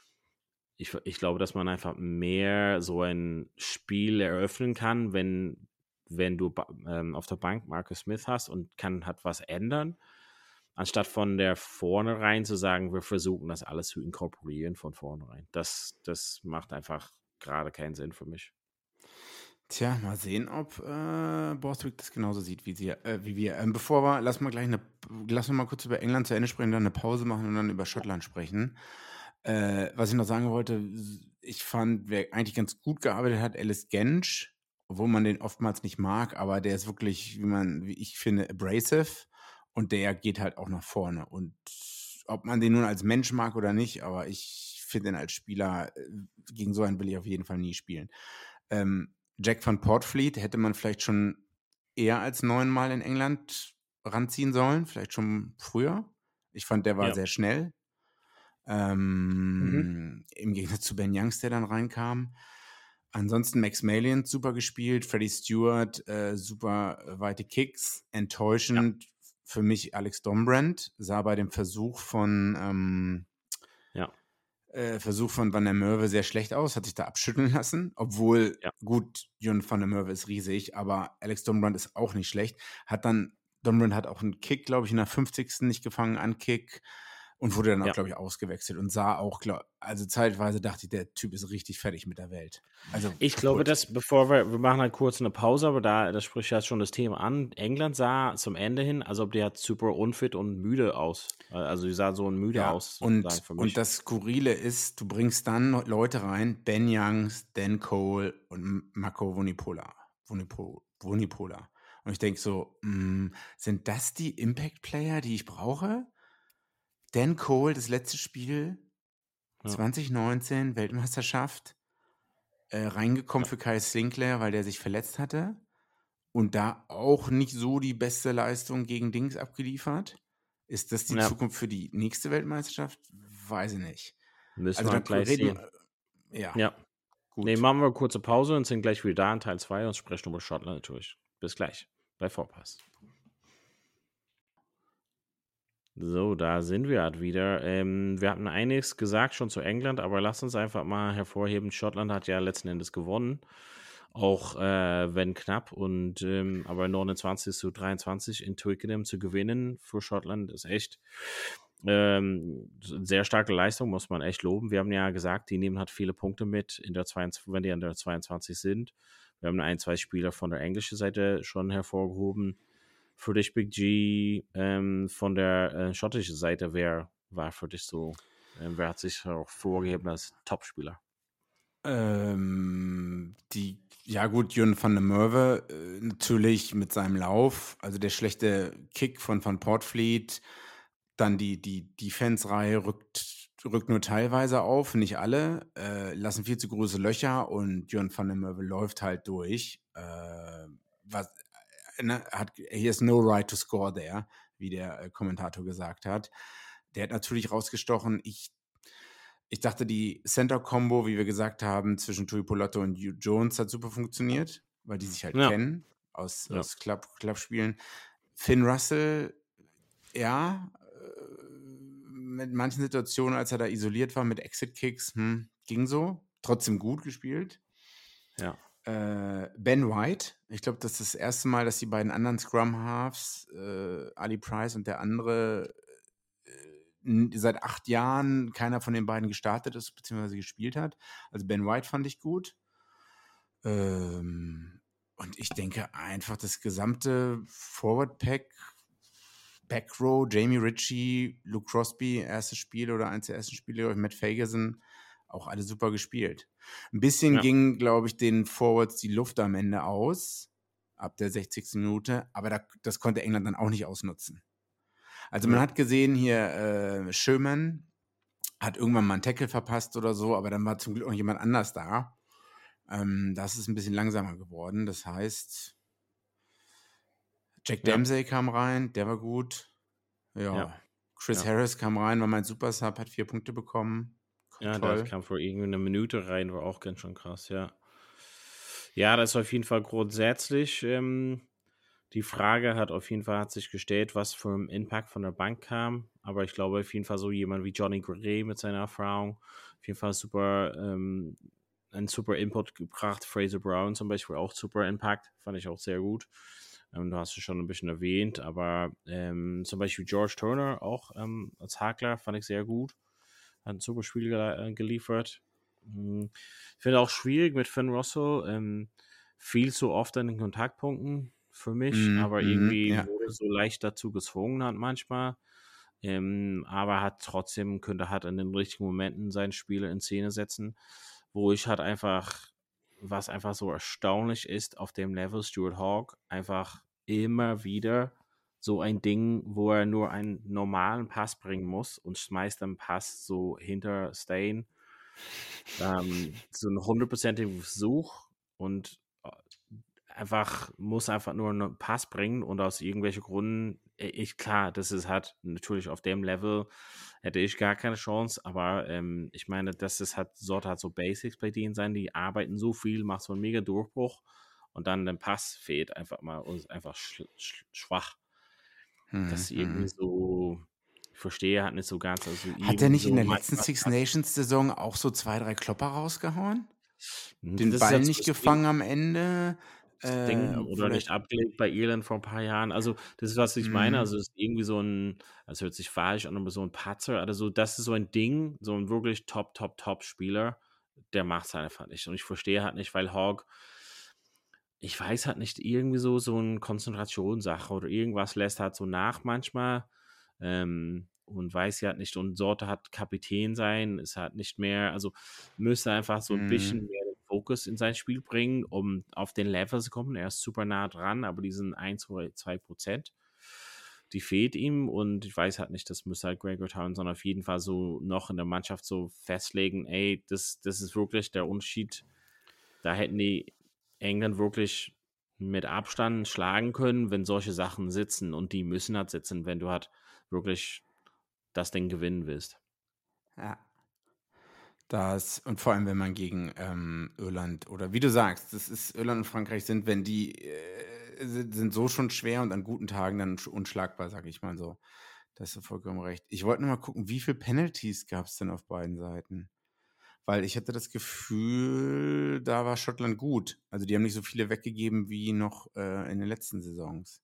ich glaube, dass man einfach mehr so ein Spiel eröffnen kann, wenn du auf der Bank Marcus Smith hast und hat was ändern, anstatt von der vornherein zu sagen, wir versuchen das alles zu inkorporieren von vornherein. Das macht einfach gerade keinen Sinn für mich. Tja, mal sehen, ob Borthwick das genauso sieht wie wir. Lass mal kurz über England zu Ende sprechen, dann eine Pause machen und dann über Schottland sprechen. Was ich noch sagen wollte, ich fand, wer eigentlich ganz gut gearbeitet hat, Ellis Gensch, obwohl man den oftmals nicht mag, aber der ist wirklich, wie ich finde, abrasive und der geht halt auch nach vorne. Und ob man den nun als Mensch mag oder nicht, aber ich finde ihn als Spieler, gegen so einen will ich auf jeden Fall nie spielen. Jack van Portfleet hätte man vielleicht schon eher als 9-mal in England ranziehen sollen, vielleicht schon früher. Ich fand, der war sehr schnell. Im Gegensatz zu Ben Youngs, der dann reinkam. Ansonsten Max Malin super gespielt, Freddie Stewart super weite Kicks, enttäuschend für mich Alex Dombrandt, sah bei dem Versuch von Van der Merwe sehr schlecht aus, hat sich da abschütteln lassen, obwohl, gut, Jon van der Merwe ist riesig, aber Alex Dombrandt ist auch nicht schlecht, hat dann Donovan hat auch einen Kick, glaube ich, in der 50. nicht gefangen, an Kick. Und wurde dann auch, Ja. glaube ich, ausgewechselt und sah auch, also zeitweise dachte ich, der Typ ist richtig fertig mit der Welt. Also Ich glaube, dass, bevor wir machen halt kurz eine Pause, aber das spricht ja schon das Thema an. England sah zum Ende hin, als ob der super unfit und müde aus. Also die sah so müde aus. Und, für mich. und das Skurrile ist, du bringst dann Leute rein, Ben Youngs, Dan Cole und Marco Vunipola. Und ich denke so, sind das die Impact-Player, die ich brauche? Dan Cole, das letzte Spiel, 2019, Weltmeisterschaft, reingekommen für Kyle Sinclair, weil der sich verletzt hatte und da auch nicht so die beste Leistung gegen Dings abgeliefert. Ist das die Zukunft für die nächste Weltmeisterschaft? Weiß ich nicht. Müssen wir gleich sehen. Ja. Gut. Nee, machen wir eine kurze Pause und sind gleich wieder da in Teil 2 und sprechen über Schottland natürlich. Bis gleich bei Vorpass. So, da sind wir halt wieder. Wir hatten einiges gesagt schon zu England, aber lasst uns einfach mal hervorheben, Schottland hat ja letzten Endes gewonnen. Auch wenn knapp und aber 29-23 in Twickenham zu gewinnen für Schottland ist echt sehr starke Leistung, muss man echt loben. Wir haben ja gesagt, die nehmen halt viele Punkte mit, wenn die an der 22 sind. Wir haben 2 Spieler von der englischen Seite schon hervorgehoben. Für dich, Big G, von der schottischen Seite, wer war für dich so, wer hat sich auch vorgegeben als Topspieler? Jürgen van der Merwe, natürlich mit seinem Lauf, also der schlechte Kick von Van Poortvliet, dann die Defense-Reihe rückt nur teilweise auf, nicht alle, lassen viel zu große Löcher und Jürgen van der Merwe läuft halt durch, he has no right to score there, wie der Kommentator gesagt hat. Der hat natürlich rausgestochen. Ich dachte, die Center-Combo, wie wir gesagt haben, zwischen Tuipulotu und Hugh Jones hat super funktioniert, weil die sich halt kennen aus Clubspielen. Finn Russell, mit manchen Situationen, als er da isoliert war mit Exit-Kicks, ging so. Trotzdem gut gespielt. Ja. Ben White, ich glaube, das ist das erste Mal, dass die beiden anderen Scrum-Halves, Ali Price und der andere, seit 8 Jahren keiner von den beiden gestartet ist, beziehungsweise gespielt hat. Also Ben White fand ich gut. Und ich denke einfach, das gesamte Forward-Pack, Backrow, Jamie Ritchie, Luke Crosby, erstes Spiel oder eins der ersten Spiele, Matt Fagerson, auch alle super gespielt. Ein bisschen ging, glaube ich, den Forwards die Luft am Ende aus, ab der 60. Minute, aber das konnte England dann auch nicht ausnutzen. Also man hat gesehen hier, Sherman hat irgendwann mal einen Tackle verpasst oder so, aber dann war zum Glück auch jemand anders da. Das ist ein bisschen langsamer geworden. Das heißt, Jack Dempsey kam rein, der war gut. Chris Harris kam rein, war mein Super-Sub, hat 4 Punkte bekommen. Ja, der kam vor irgendeiner Minute rein, war auch ganz schön krass, Ja, das ist auf jeden Fall grundsätzlich. Die Frage hat sich gestellt, was für ein Impact von der Bank kam. Aber ich glaube auf jeden Fall so jemand wie Johnny Gray mit seiner Erfahrung auf jeden Fall einen super Input gebracht. Fraser Brown zum Beispiel auch super Impact, fand ich auch sehr gut. Du hast es schon ein bisschen erwähnt, aber zum Beispiel George Turner auch als Hakler fand ich sehr gut. Hat ein super Spiel geliefert. Ich finde auch schwierig mit Finn Russell. Viel zu oft an den Kontaktpunkten für mich, aber irgendwie wurde so leicht dazu gezwungen hat manchmal. Aber hat trotzdem könnte in den richtigen Momenten seine Spiele in Szene setzen, wo ich was einfach so erstaunlich ist auf dem Level, Stuart Hogg einfach immer wieder so ein Ding, wo er nur einen normalen Pass bringen muss und schmeißt den Pass so hinter Stain. So ein 100%igen Versuch und muss einfach nur einen Pass bringen und aus irgendwelchen Gründen, das ist halt natürlich auf dem Level, hätte ich gar keine Chance, aber ich meine, sollte halt so Basics bei denen sein, die arbeiten so viel, macht so einen mega Durchbruch und dann der Pass fehlt einfach mal und ist einfach schwach. Das irgendwie so, ich verstehe, hat nicht so ganz. Also hat der nicht in der letzten Six Nations Saison auch so 2, 3 Klopper rausgehauen? Den Ball nicht gefangen am Ende? Ding oder obwohl er. nicht abgelegt bei Irland vor ein paar Jahren. Also, das ist, was ich meine. Mhm. Also, es ist irgendwie so ein, das hört sich falsch an, aber so ein Patzer. Also, das ist so ein Ding, so ein wirklich Top-Spieler, der macht es halt einfach nicht. Und ich verstehe halt nicht, weil Hawk, ich weiß halt nicht, irgendwie so eine Konzentrationssache oder irgendwas lässt halt so nach manchmal. Und weiß ja halt nicht, und sollte halt Kapitän sein, ist halt nicht mehr, also müsste einfach so ein bisschen Mhm. mehr den Fokus in sein Spiel bringen, um auf den Level zu kommen. Er ist super nah dran, aber diesen 1-2%, die fehlt ihm, und ich weiß halt nicht, das müsste halt Gregor Townsend auf jeden Fall so noch in der Mannschaft so festlegen, ey, das ist wirklich der Unterschied. Da hätten die England wirklich mit Abstand schlagen können, wenn solche Sachen sitzen, und die müssen halt sitzen, wenn du halt wirklich das Ding gewinnen willst. Ja. Und vor allem, wenn man gegen Irland oder wie du sagst, das ist Irland und Frankreich sind, wenn die sind so schon schwer und an guten Tagen dann unschlagbar, sage ich mal so. Da hast du vollkommen recht. Ich wollte nur mal gucken, wie viele Penalties gab es denn auf beiden Seiten? Weil ich hatte das Gefühl, da war Schottland gut. Also die haben nicht so viele weggegeben wie noch in den letzten Saisons.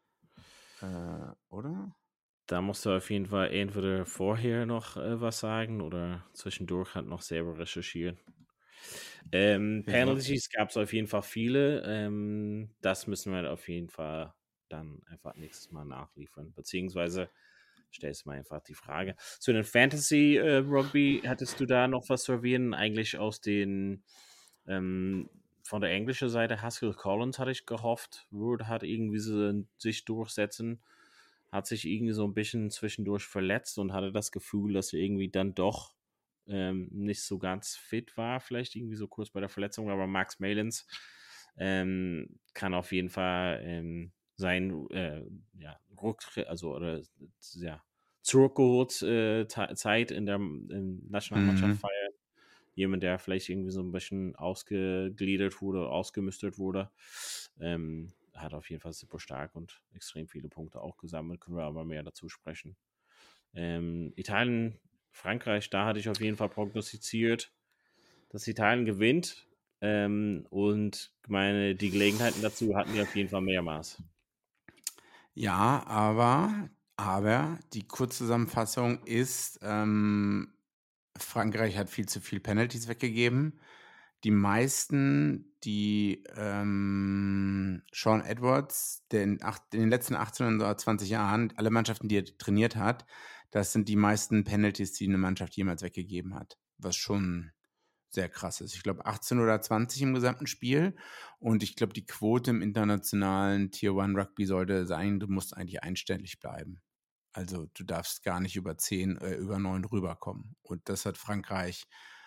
Oder? Da musst du auf jeden Fall entweder vorher noch was sagen oder zwischendurch halt noch selber recherchieren. Wieso? Penalties gab es auf jeden Fall viele. Das müssen wir auf jeden Fall dann einfach nächstes Mal nachliefern. Beziehungsweise stellst du mal einfach die Frage. Zu den Fantasy Rugby, hattest du da noch was zu erwähnen? Eigentlich aus den von der englischen Seite, Haskell Collins hatte ich gehofft, hat irgendwie so sich durchsetzen, hat sich irgendwie so ein bisschen zwischendurch verletzt und hatte das Gefühl, dass er irgendwie dann doch nicht so ganz fit war, vielleicht irgendwie so kurz bei der Verletzung, aber Max Malins kann auf jeden Fall sein Rücktritt, also oder ja, zurückgeholt Zeit in der Nationalmannschaft Mhm. feiern. Jemand, der vielleicht irgendwie so ein bisschen ausgegliedert wurde, ausgemustert wurde. Hat auf jeden Fall super stark und extrem viele Punkte auch gesammelt, können wir aber mehr dazu sprechen. Italien, Frankreich, da hatte ich auf jeden Fall prognostiziert, dass Italien gewinnt. Und die Gelegenheiten dazu hatten die auf jeden Fall mehrmals. Ja, aber die Kurzzusammenfassung ist, Frankreich hat viel zu viel Penalties weggegeben. Die meisten, die Sean Edwards, der in den letzten 18 oder 20 Jahren, alle Mannschaften, die er trainiert hat, das sind die meisten Penalties, die eine Mannschaft jemals weggegeben hat. Was schon sehr krass ist. Ich glaube 18 oder 20 im gesamten Spiel. Und ich glaube, die Quote im internationalen Tier 1 Rugby sollte sein, du musst eigentlich einstellig bleiben. Also du darfst gar nicht über 10, über 9 rüberkommen. Und das hat Frankreich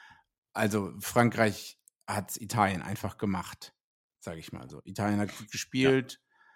hat Italien einfach gemacht, sage ich mal so. Italien hat gut Ja, gespielt,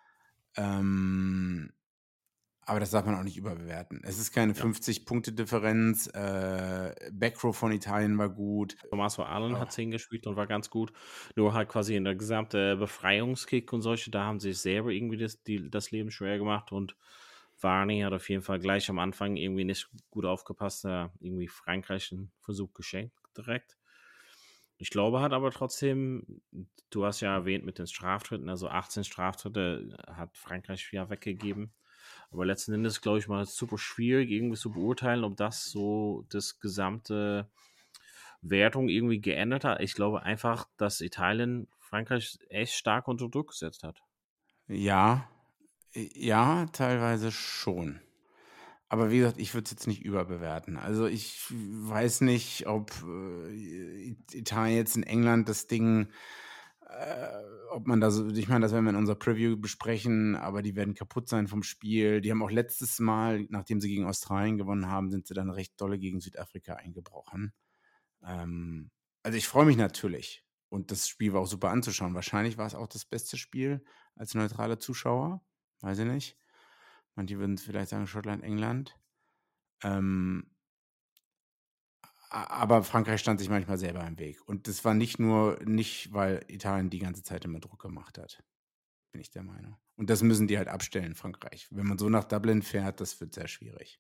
aber das darf man auch nicht überbewerten. Es ist keine ja. 50-Punkte-Differenz. Backrow von Italien war gut. Tommaso Allen Oh. hat 10 gespielt und war ganz gut. Nur halt quasi in der gesamten Befreiungskick und solche, da haben sie sich selber irgendwie das Leben schwer gemacht, und Varney hat auf jeden Fall gleich am Anfang irgendwie nicht gut aufgepasst, da irgendwie Frankreich einen Versuch geschenkt direkt. Ich glaube, hat aber trotzdem, du hast ja erwähnt mit den Straftritten, also 18 Straftritte hat Frankreich ja weggegeben. Aber letzten Endes, glaube ich mal, super schwierig irgendwie zu beurteilen, ob das so das gesamte Wertung irgendwie geändert hat. Ich glaube einfach, dass Italien Frankreich echt stark unter Druck gesetzt hat. Ja, ja, teilweise schon. Aber wie gesagt, ich würde es jetzt nicht überbewerten. Also ich weiß nicht, ob Italien jetzt in England das Ding, ob man da so, ich meine, das werden wir in unserer Preview besprechen, aber die werden kaputt sein vom Spiel. Die haben auch letztes Mal, nachdem sie gegen Australien gewonnen haben, sind sie dann recht dolle gegen Südafrika eingebrochen. Also ich freue mich natürlich. Und das Spiel war auch super anzuschauen. Wahrscheinlich war es auch das beste Spiel als neutraler Zuschauer. Weiß ich nicht. Manche würden vielleicht sagen Schottland, England. Ähm, aber Frankreich stand sich manchmal selber im Weg. Und das war nicht, weil Italien die ganze Zeit immer Druck gemacht hat. Bin ich der Meinung. Und das müssen die halt abstellen, Frankreich. Wenn man so nach Dublin fährt, das wird sehr schwierig.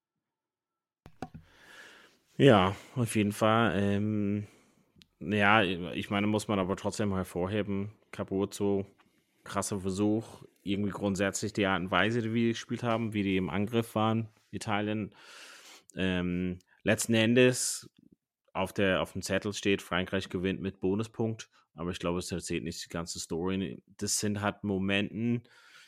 Ja, auf jeden Fall. Ja, ich meine, muss man aber trotzdem hervorheben, Capozzo, krasser Versuch, irgendwie grundsätzlich die Art und Weise, wie die gespielt haben, wie die im Angriff waren, Italien. Letzten Endes auf dem Zettel steht, Frankreich gewinnt mit Bonuspunkt, aber ich glaube, es erzählt nicht die ganze Story. Das sind halt Momenten,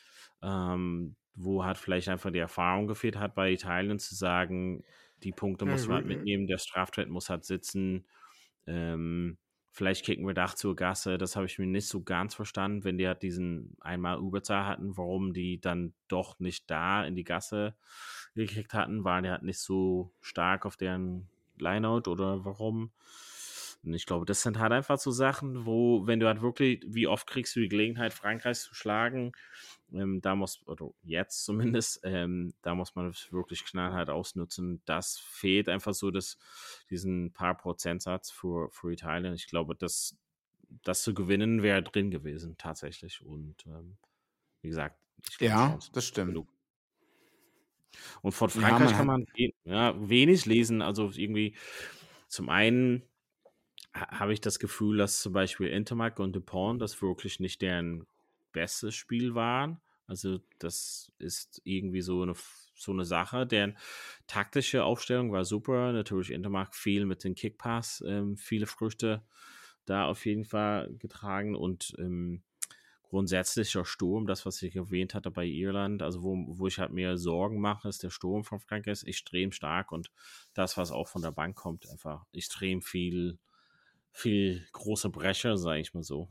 wo halt vielleicht einfach die Erfahrung gefehlt hat bei Italien, zu sagen, die Punkte muss man halt mitnehmen, der Straftritt muss halt sitzen. Vielleicht kicken wir Dach zur Gasse, das habe ich mir nicht so ganz verstanden, wenn die halt diesen einmal Überzahl hatten, warum die dann doch nicht da in die Gasse gekickt hatten, waren die halt nicht so stark auf deren Lineout oder warum. Und ich glaube, das sind halt einfach so Sachen, wo, wenn du halt wirklich, wie oft kriegst du die Gelegenheit, Frankreich zu schlagen, oder jetzt zumindest, da muss man das wirklich knallhart ausnutzen. Das fehlt einfach so, diesen paar Prozentsatz für Italien. Ich glaube, das zu gewinnen wäre drin gewesen, tatsächlich. Und wie gesagt, ich glaube, Ja, Chance das stimmt. genug. Und von Ja, Frankreich man kann man wenig lesen. Also irgendwie, zum einen habe ich das Gefühl, dass zum Beispiel Intermark und Dupont das wirklich nicht deren bestes Spiel waren. Also das ist irgendwie so eine Sache. Deren taktische Aufstellung war super. Natürlich Intermark viel mit den Kickpass, viele Früchte da auf jeden Fall getragen und grundsätzlicher Sturm, das, was ich erwähnt hatte bei Irland, also wo ich halt mir Sorgen mache, ist der Sturm von Frankreich ist extrem stark und das, was auch von der Bank kommt, einfach extrem viel große Brecher, sage ich mal so.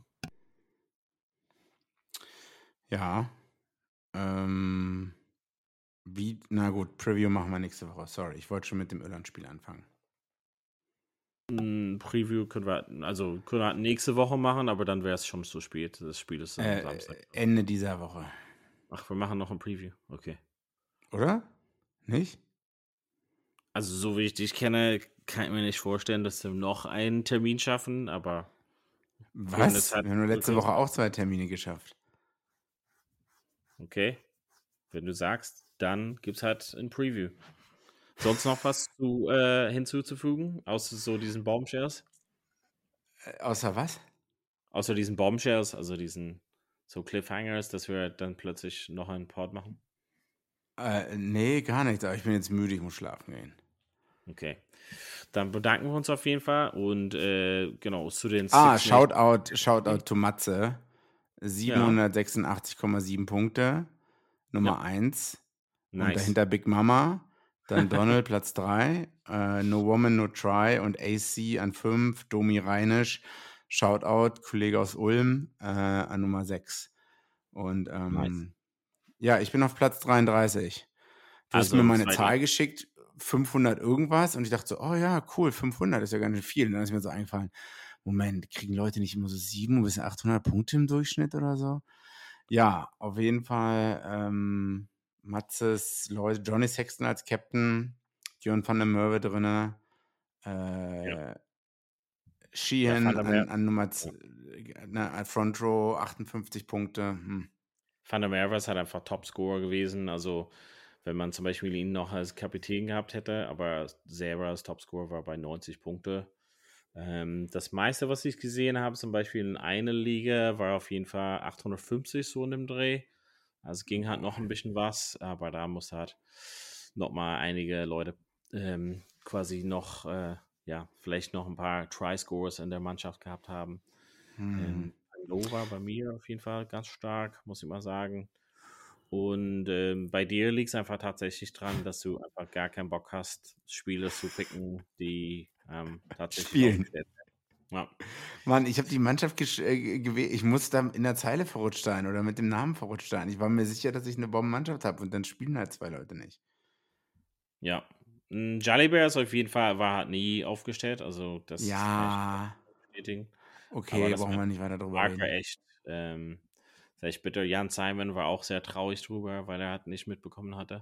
Ja. Na gut, Preview machen wir nächste Woche. Sorry, ich wollte schon mit dem Irland-Spiel anfangen. Ein Preview können wir nächste Woche machen, aber dann wäre es schon zu spät. Das Spiel ist am Samstag. Ende dieser Woche. Ach, wir machen noch ein Preview. Okay. Oder? Nicht? Also, so wie ich dich kenne, kann ich mir nicht vorstellen, dass wir noch einen Termin schaffen, aber was? Wir haben letzte Woche auch 2 Termine geschafft. Okay. Wenn du sagst, dann gibt es halt ein Preview. Sonst noch was hinzuzufügen, außer so diesen Bombshares? Außer was? Außer diesen Bombshares, also diesen so Cliffhangers, dass wir dann plötzlich noch einen Pod machen? Nee, gar nichts, aber ich bin jetzt müde, ich muss schlafen gehen. Okay. Dann bedanken wir uns auf jeden Fall und genau, zu den Shoutout to Matze. 786,7 Punkte. Nummer 1. Nice. Und dahinter Big Mama. Dann Donald Platz 3. No Woman, No Try und AC an 5. Domi Reinisch. Shoutout, Kollege aus Ulm, an Nummer 6. Und Nice. ja, ich bin auf Platz 33. Du hast mir meine Zahl geschickt, 500 irgendwas. Und ich dachte so, oh ja, cool, 500 ist ja ganz schön viel. Und dann ist mir so eingefallen, Moment, kriegen Leute nicht immer so 700 bis 800 Punkte im Durchschnitt oder so? Ja, auf jeden Fall Matzes Leute, Johnny Sexton als Captain, Björn van der Merwe drin, Sheehan an Nummer Front Row, 58 Punkte. Van der Merwe ist halt einfach Topscorer gewesen, also wenn man zum Beispiel ihn noch als Kapitän gehabt hätte, aber selber als Topscorer war bei 90 Punkte. Das meiste, was ich gesehen habe, zum Beispiel in einer Liga, war auf jeden Fall 850 so in dem Dreh. Also ging halt noch ein bisschen was, aber da muss halt noch mal einige Leute quasi noch, vielleicht noch ein paar Try-Scores in der Mannschaft gehabt haben. Nova bei mir auf jeden Fall ganz stark, muss ich mal sagen. Und bei dir liegt es einfach tatsächlich dran, dass du einfach gar keinen Bock hast, Spiele zu picken, die tatsächlich aufgestellt werden. Ja. Mann, ich habe die Mannschaft gewählt. Ich muss da in der Zeile verrutscht sein oder mit dem Namen verrutscht sein. Ich war mir sicher, dass ich eine Bombenmannschaft habe und dann spielen halt 2 Leute nicht. Ja. Jolly Bears auf jeden Fall war halt nie aufgestellt. Also das ja. kann ich bestätigen. Okay, brauchen wir nicht weiter drüber reden. Echt. Vielleicht bitte, Jan Simon war auch sehr traurig drüber, weil er halt nicht mitbekommen hatte.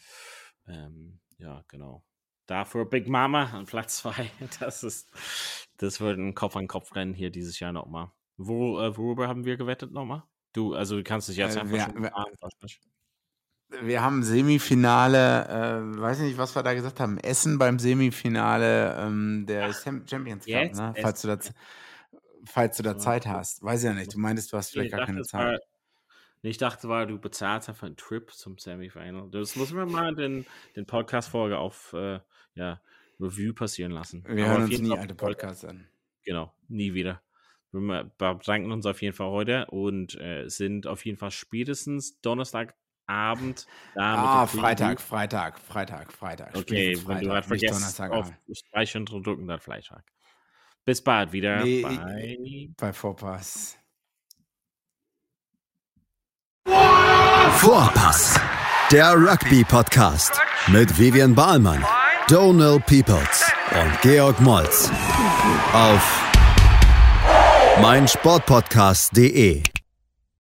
Ja, genau. Dafür Big Mama an Platz 2. Das wird ein Kopf-an-Kopf-Rennen hier dieses Jahr nochmal. Worüber haben wir gewettet nochmal? Du kannst dich jetzt einfach schon wir haben Semifinale, weiß nicht, was wir da gesagt haben, Essen beim Semifinale der Champions Cup, ne? Falls du da Zeit hast. Weiß ja nicht, du meintest, du hast vielleicht gar keine Zeit. Ich dachte, du bezahlst einfach einen Trip zum Semifinal. Das muss man mal den Podcast-Folge auf Review passieren lassen. Wir hören uns nie alte Podcasts an. Genau, nie wieder. Wir bedanken uns auf jeden Fall heute und sind auf jeden Fall spätestens Donnerstagabend da. Freitag. Okay, wenn du gerade vergisst, auf 3 Stunden drücken, dann Freitag. Bis bald wieder bei Vorpass. Vorpass, der Rugby-Podcast mit Vivian Bahlmann, Donald Peoples und Georg Moltz auf meinsportpodcast.de.